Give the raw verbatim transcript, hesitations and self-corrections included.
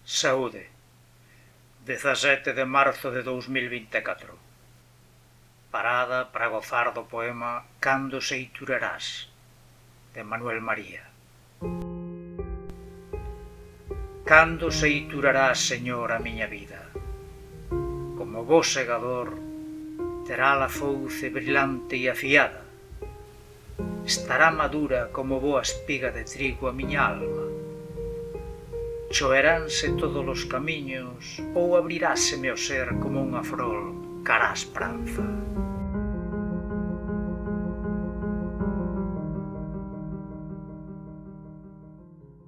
Saúde, dezasete de marzo de dous mil vinte e catro. Parada para gozar do poema Cando seiturarás, de Manuel María. Cando seiturarás, Señor, a miña vida? Como bo segador, terá a fouce brilante e afiada? Estará madura como boa espiga de trigo a miña alma? Choeránse todos os camiños ou abriráseme o ser como unha frol cara á esperanza?